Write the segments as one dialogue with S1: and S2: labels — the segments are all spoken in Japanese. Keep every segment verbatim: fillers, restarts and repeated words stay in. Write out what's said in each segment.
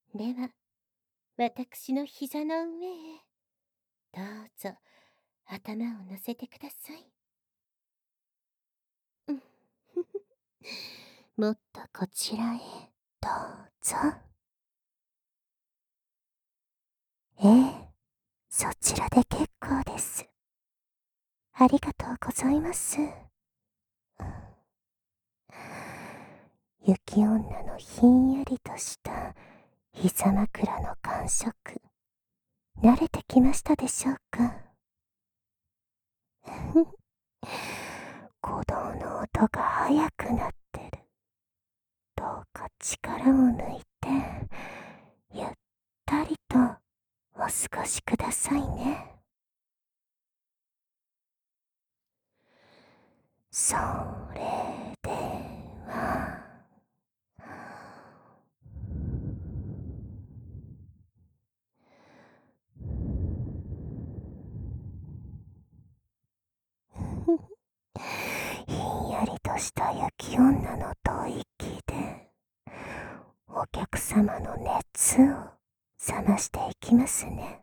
S1: では、私の膝の上へ、どうぞ頭を乗せてください。うん。もっとこちらへ、どうぞ。ええ、そちらで結構です。ありがとうございます。雪女のひんやりとした膝枕の感触、慣れてきましたでしょうか？鼓動の音が速くなってる。どうか力を抜いて、ゆったりとお過ごしくださいね。それでは、ひんやりとした雪女の吐息で、お客様の熱を冷ましていきますね。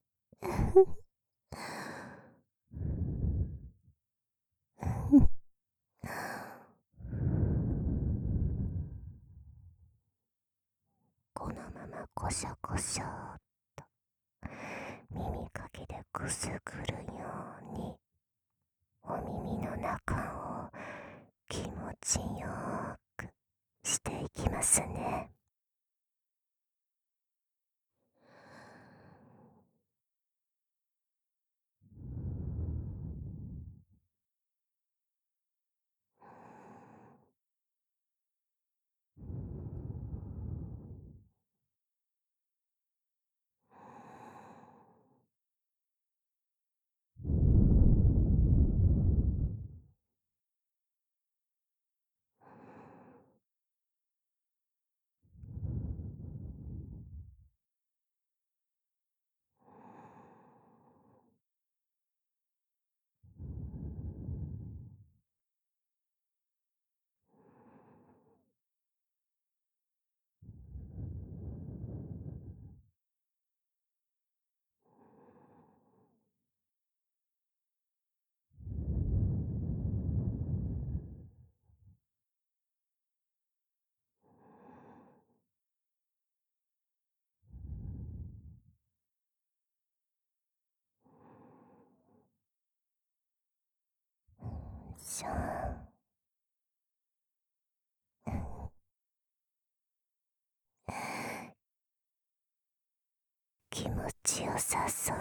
S1: このままコショコショっと耳かきでくすぐるようにお耳の中を気持ちよくしていきますね。しゃ気持ちよさそう。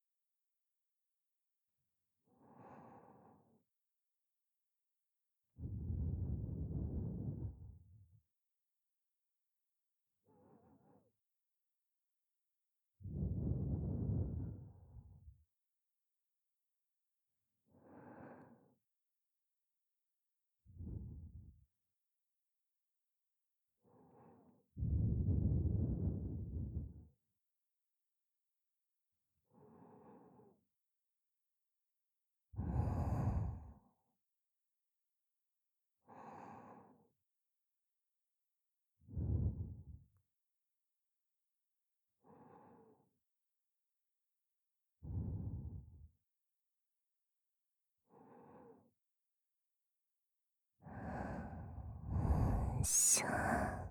S1: しゃ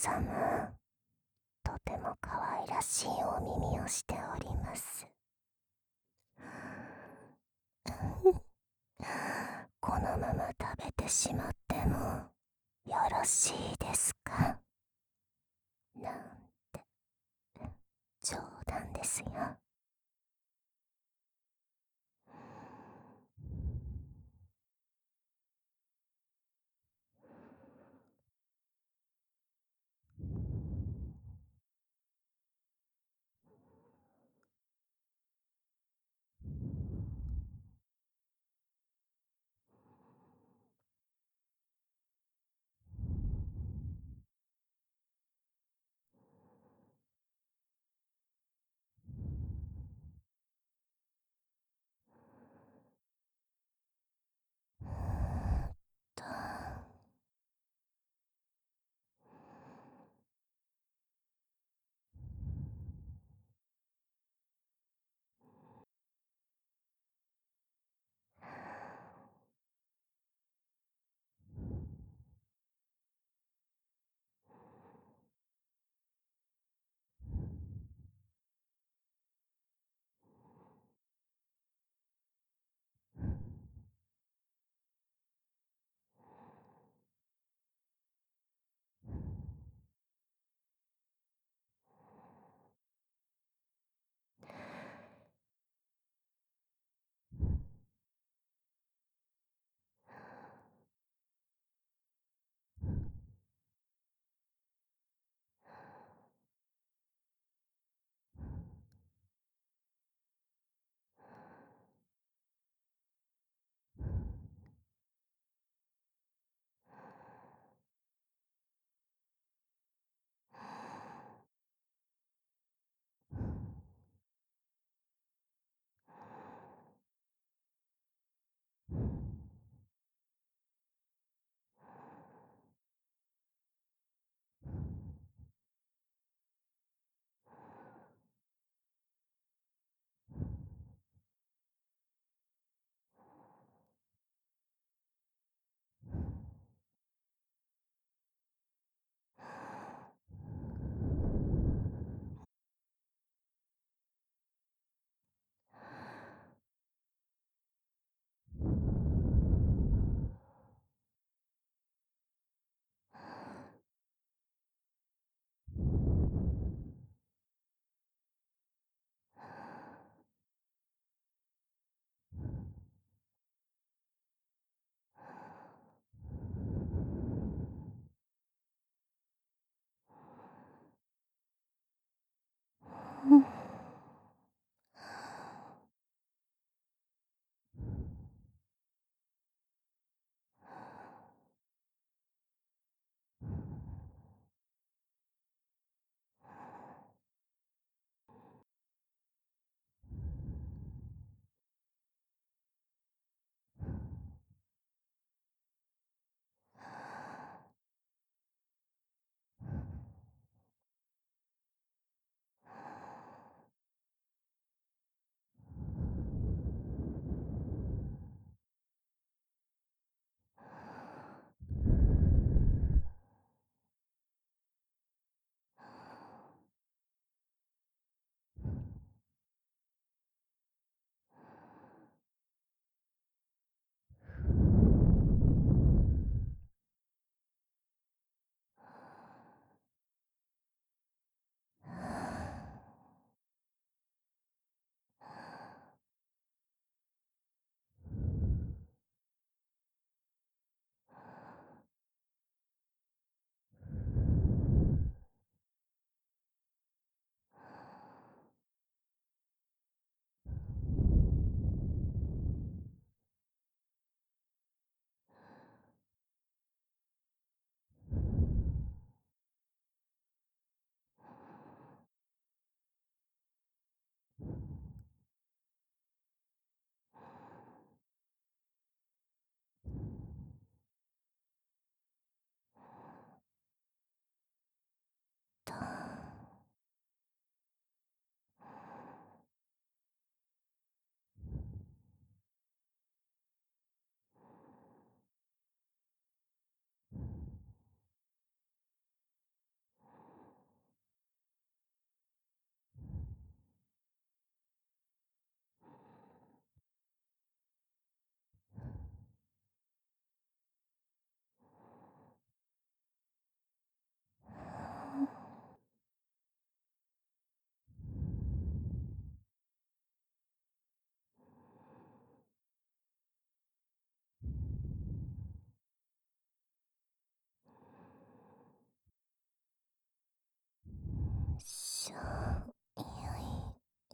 S1: 様、とても可愛らしいお耳をしております。このまま食べてしまってもよろしいですか？なんて冗談ですよ。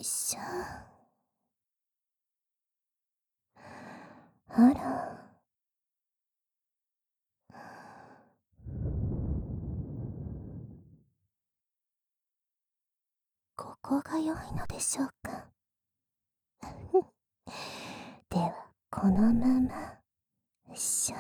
S1: しょ。あら。ここが良いのでしょうか。ではこのまましょ。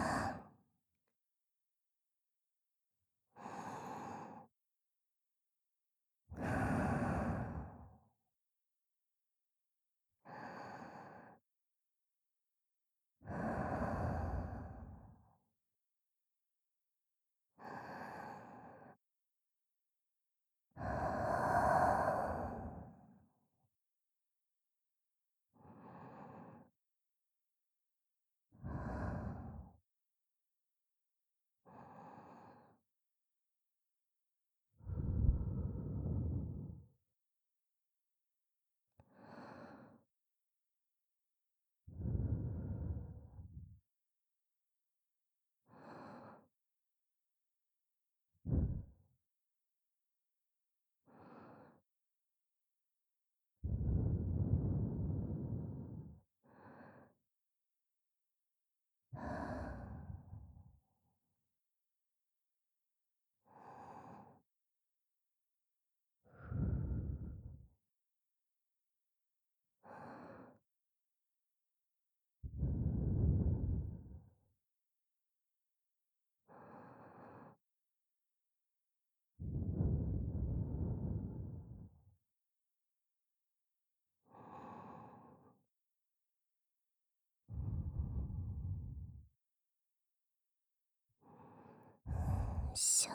S1: しょ。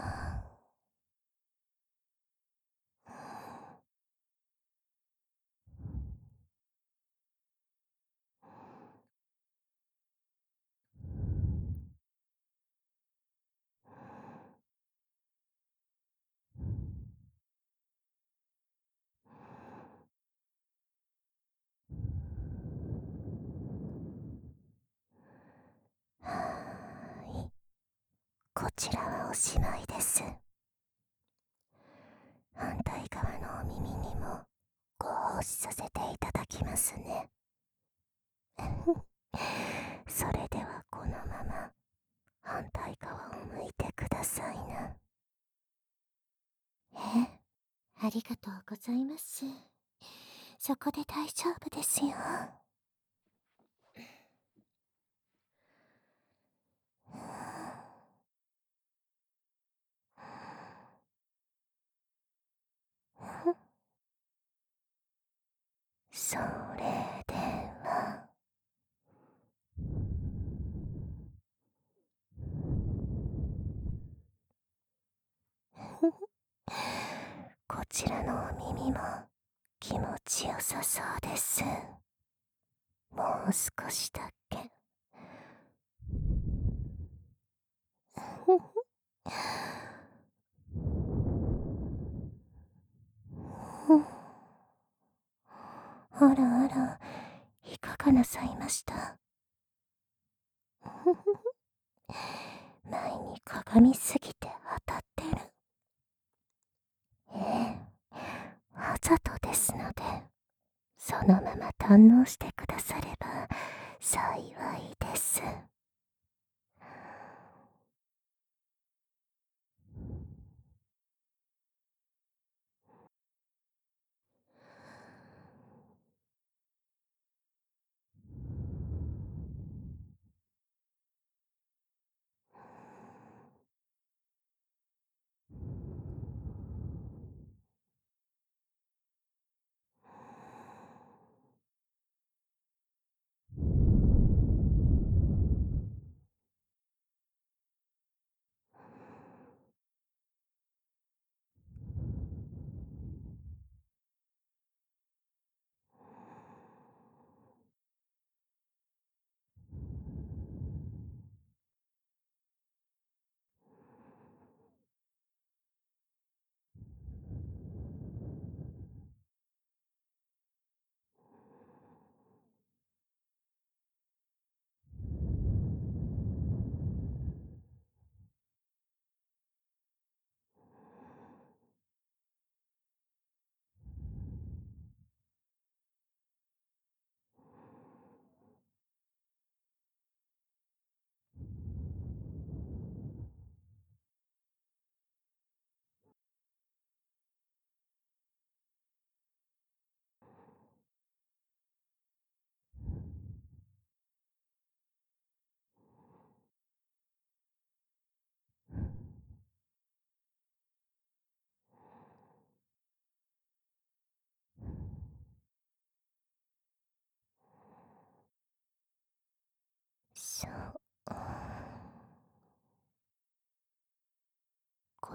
S1: はーい。こちらはおしまいです。反対側のお耳にもご奉仕させていただきますね。それではこのまま反対側を向いてくださいな。え、ありがとうございます。そこで大丈夫ですよ。それではこちらのお耳も気持ちよさそうです。もう少しだけ。あらあら、いかがなさいました？前に鏡すぎて当たってる。ええ、わざとですので、そのまま堪能してくだされば幸いです。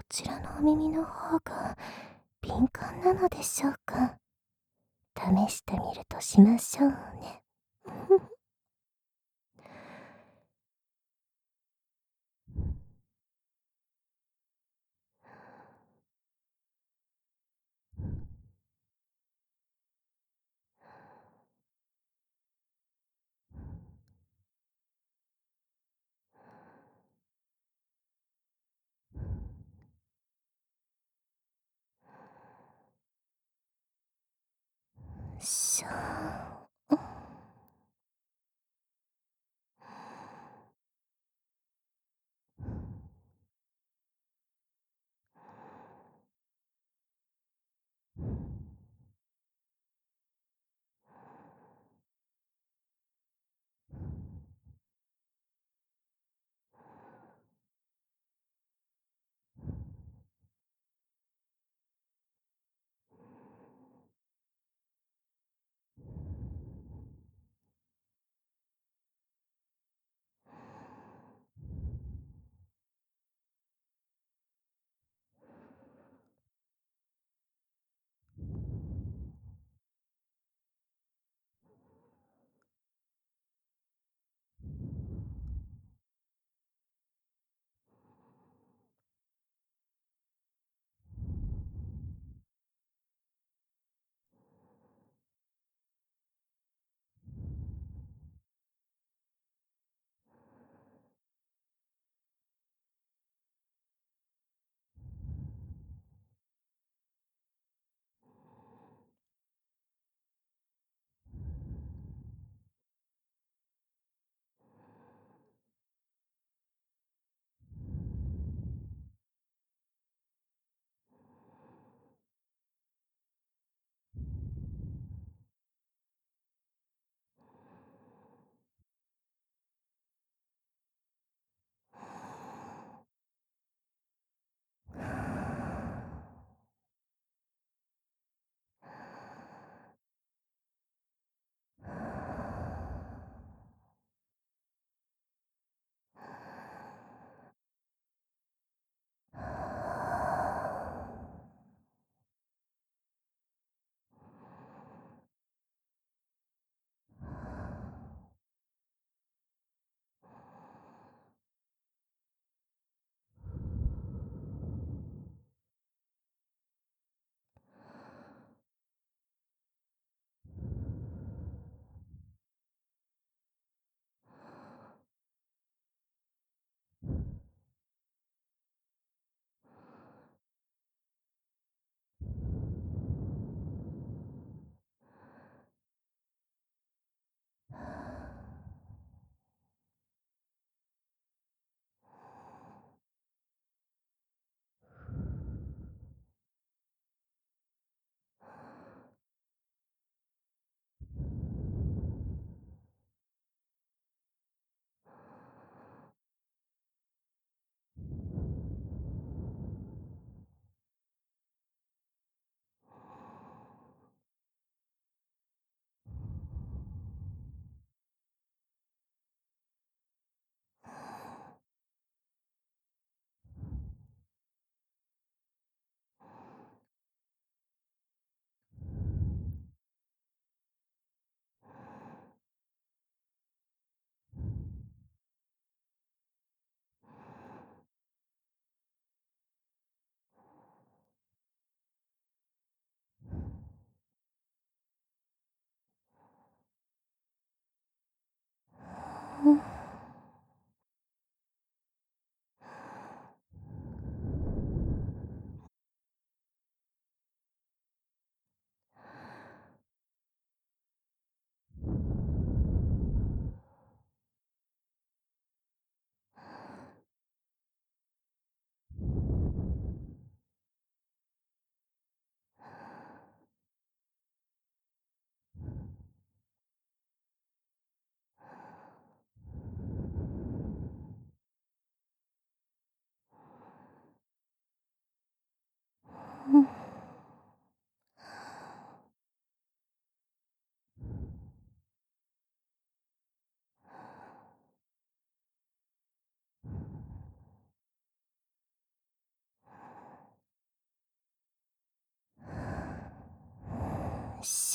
S1: ちらのお耳の方が敏感なのでしょうか。試してみるとしましょうね。しょー。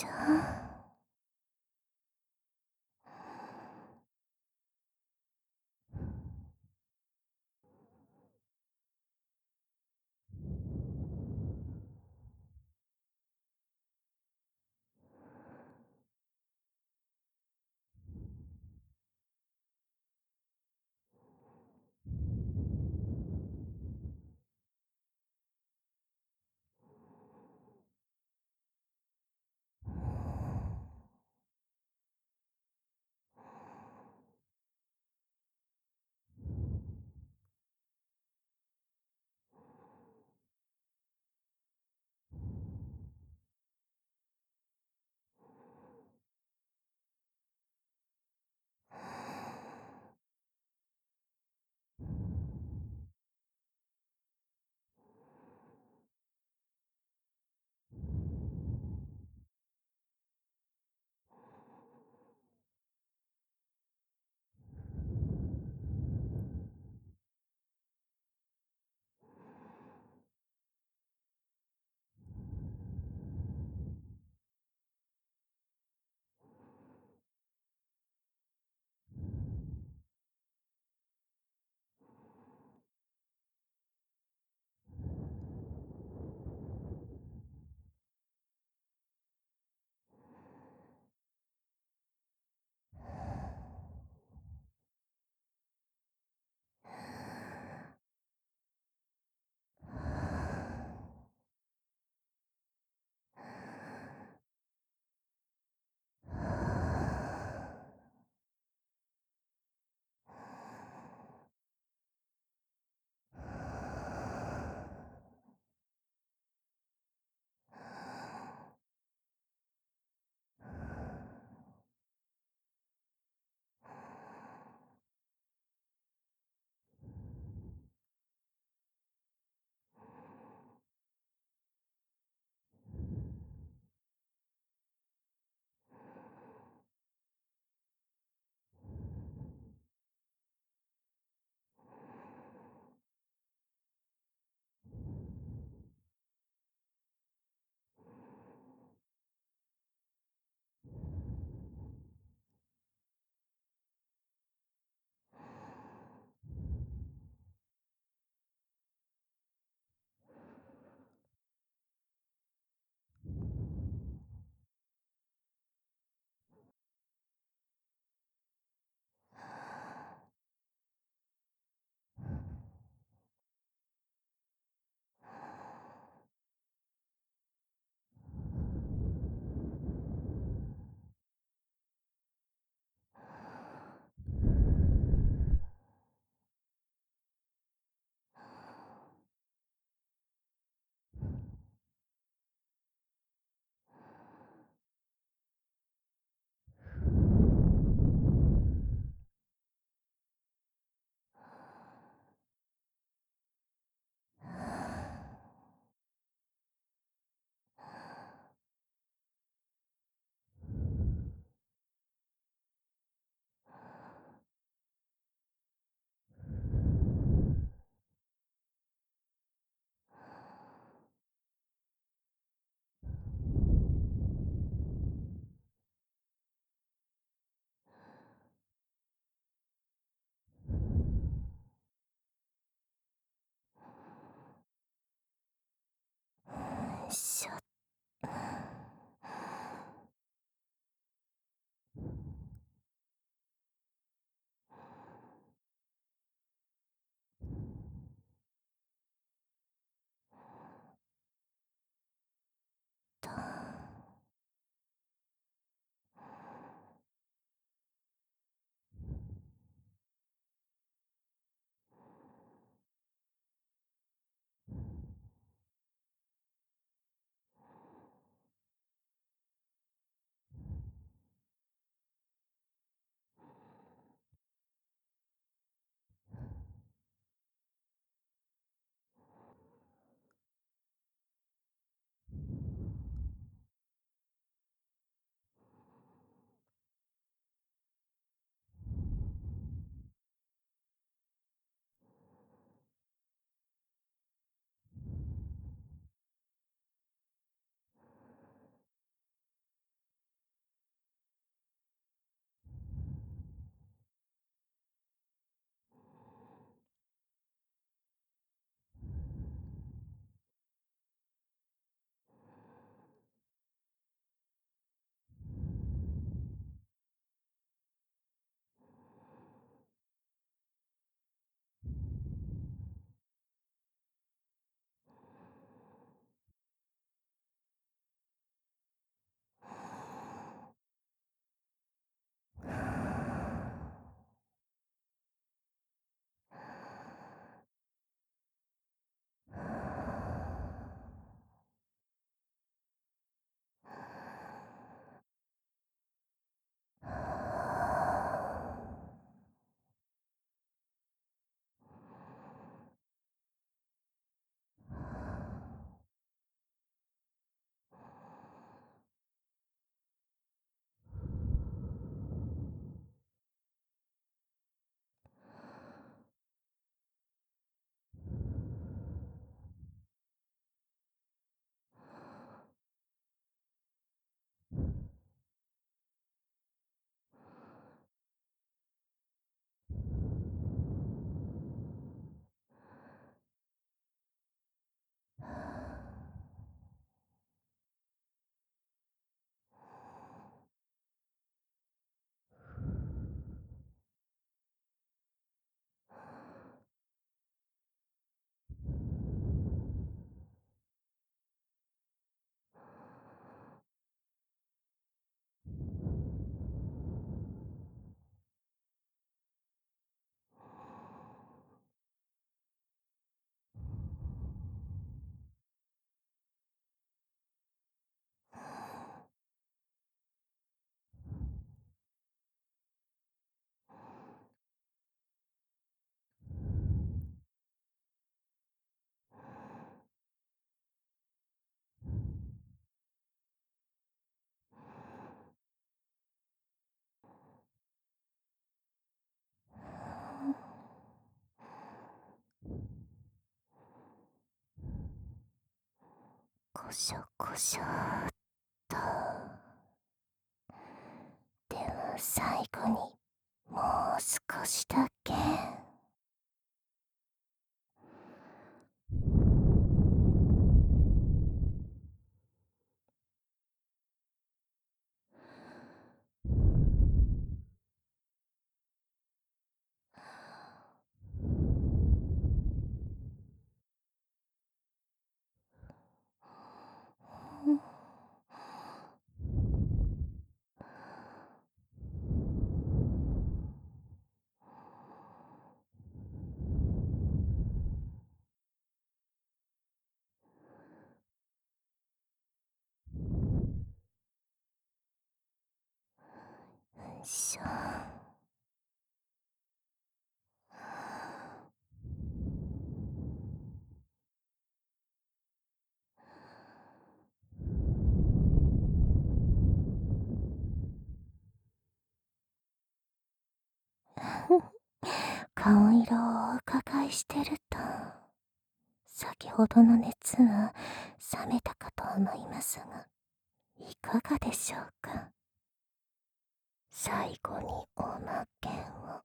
S1: しょ。 しょこしょーっと。では最後にもう少しだけ。よいしょ。顔色をお伺いしてると、先ほどの熱は冷めたかと思いますが、いかがでしょうか。最後におまけを。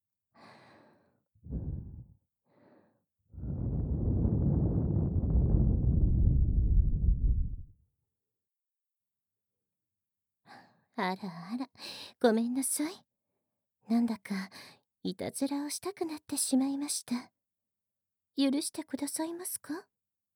S1: あらあら、ごめんなさい。なんだか、いたずらをしたくなってしまいました。許してくださいますか？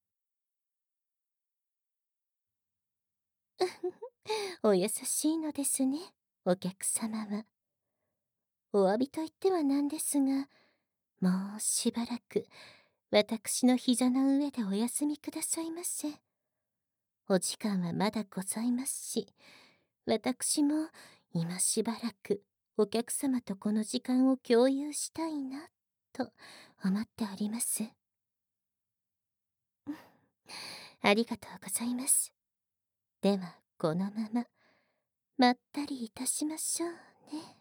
S1: お優しいのですね、お客様は。お詫びと言ってはなんですが、もうしばらく、私の膝の上でお休みくださいませ。お時間はまだございますし、私も今しばらくお客様とこの時間を共有したいな、と思っております。ありがとうございます。では、このまま、まったりいたしましょうね。